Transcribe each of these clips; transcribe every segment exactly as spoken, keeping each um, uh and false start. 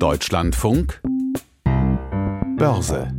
Deutschlandfunk Börse.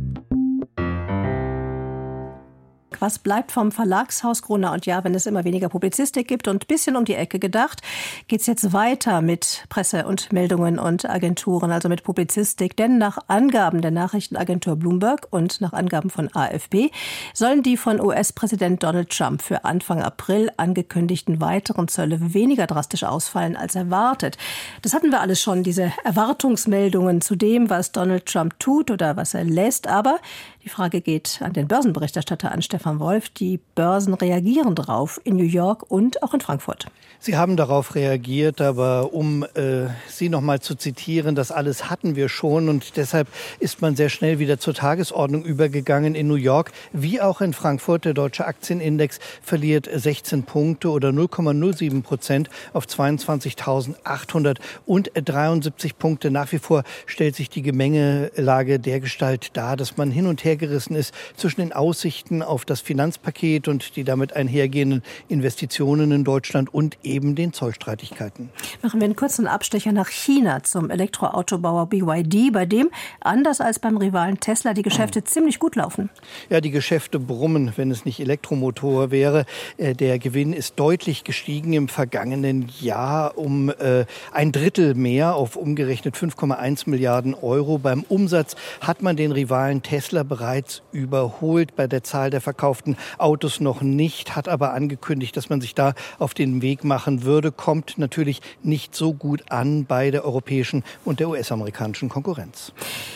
Was bleibt vom Verlagshaus Gruner und Jahr, wenn es immer weniger Publizistik gibt? Und ein bisschen um die Ecke gedacht, geht es jetzt weiter mit Presse und Meldungen und Agenturen, also mit Publizistik. Denn nach Angaben der Nachrichtenagentur Bloomberg und nach Angaben von A F P sollen die von U S-Präsident Donald Trump für Anfang April angekündigten weiteren Zölle weniger drastisch ausfallen als erwartet. Das hatten wir alles schon, diese Erwartungsmeldungen zu dem, was Donald Trump tut oder was er lässt. Aber die Frage geht an den Börsenberichterstatter, an Stefan Wolf. Die Börsen reagieren darauf in New York und auch in Frankfurt. Sie haben darauf reagiert, aber um äh, Sie noch mal zu zitieren, das alles hatten wir schon und deshalb ist man sehr schnell wieder zur Tagesordnung übergegangen in New York, wie auch in Frankfurt. Der deutsche Aktienindex verliert sechzehn Punkte oder null Komma null sieben Prozent auf zweiundzwanzigtausendachthundertdreiundsiebzig Punkte. Nach wie vor stellt sich die Gemengelage dergestalt dar, dass man hin und her gerissen ist zwischen den Aussichten auf das Finanzpaket und die damit einhergehenden Investitionen in Deutschland und eben den Zollstreitigkeiten. Machen wir einen kurzen Abstecher nach China zum Elektroautobauer B Y D, bei dem, anders als beim Rivalen Tesla, die Geschäfte mhm. ziemlich gut laufen. Ja, die Geschäfte brummen, wenn es nicht Elektromotor wäre. Der Gewinn ist deutlich gestiegen im vergangenen Jahr um äh, ein Drittel mehr auf umgerechnet fünf Komma eins Milliarden Euro. Beim Umsatz hat man den Rivalen Tesla bereits überholt, bei der Zahl der verkauften Autos noch nicht, hat aber angekündigt, dass man sich da auf den Weg machen würde, kommt natürlich nicht so gut an bei der europäischen und der U S-amerikanischen Konkurrenz.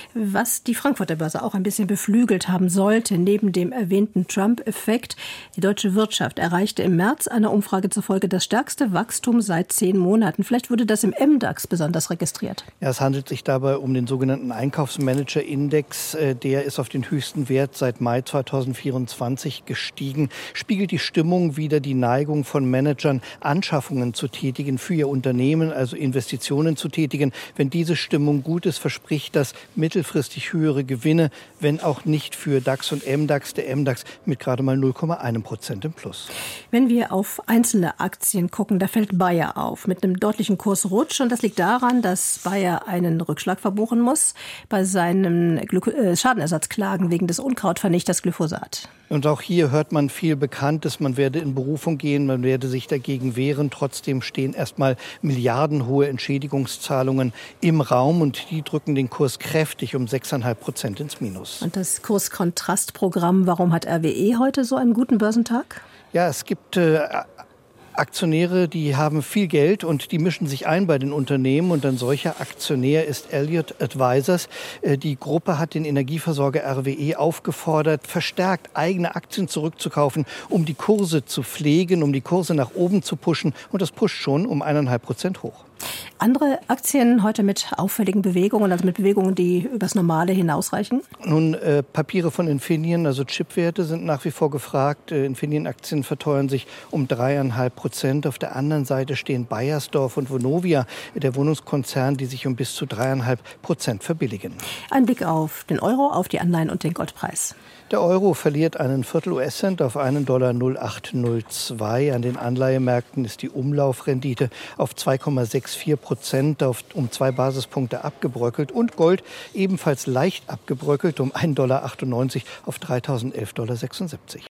Was die Frankfurter Börse auch ein bisschen beflügelt haben sollte, neben dem erwähnten Trump-Effekt, die deutsche Wirtschaft erreichte im März einer Umfrage zufolge das stärkste Wachstum seit zehn Monaten. Vielleicht wurde das im M DAX besonders registriert. Ja, es handelt sich dabei um den sogenannten Einkaufsmanager-Index. Der ist auf den höchsten Wert seit Mai zweitausendvierundzwanzig gestiegen. Spiegelt die Stimmung wider, die Neigung von Managern, Anschaffungen zu tätigen für ihr Unternehmen, also Investitionen zu tätigen. Wenn diese Stimmung gut ist, verspricht das mittelfristig höhere Gewinne, wenn auch nicht für DAX und M DAX. Der M DAX mit gerade mal null Komma eins Prozent im Plus. Wenn wir auf einzelne Aktien gucken, da fällt Bayer auf mit einem deutlichen Kursrutsch. Und das liegt daran, dass Bayer einen Rückschlag verbuchen muss bei seinen Glu- äh, Schadenersatzklagen wegen des Unkrautvernichters Glyphosat. Und auch hier hört man viel Bekanntes. Man werde in Berufung gehen, man werde sich dagegen wehren. Trotzdem stehen erstmal milliardenhohe Entschädigungszahlungen im Raum und die drücken den Kurs kräftig um sechs Komma fünf Prozent ins Minus. Und das Kurskontrastprogramm, warum hat R W E heute so einen guten Börsentag? Ja, es gibt äh, Aktionäre, die haben viel Geld und die mischen sich ein bei den Unternehmen. Und ein solcher Aktionär ist Elliott Advisors. Die Gruppe hat den Energieversorger R W E aufgefordert, verstärkt eigene Aktien zurückzukaufen, um die Kurse zu pflegen, um die Kurse nach oben zu pushen. Und das pusht schon um eineinhalb Prozent hoch. Andere Aktien heute mit auffälligen Bewegungen, also mit Bewegungen, die übers Normale hinausreichen? Nun, äh, Papiere von Infineon, also Chipwerte, sind nach wie vor gefragt. Äh, Infineon-Aktien verteuern sich um dreieinhalb Prozent. Auf der anderen Seite stehen Bayersdorf und Vonovia, der Wohnungskonzern, die sich um bis zu dreieinhalb Prozent verbilligen. Ein Blick auf den Euro, auf die Anleihen und den Goldpreis. Der Euro verliert einen Viertel U S-Cent auf einen Dollar null Komma acht null zwei. An den Anleihemärkten ist die Umlaufrendite auf zwei Komma vierundsechzig Prozent auf, um zwei Basispunkte abgebröckelt. Und Gold ebenfalls leicht abgebröckelt um einen Dollar achtundneunzig auf dreitausendelf Komma sechsundsiebzig.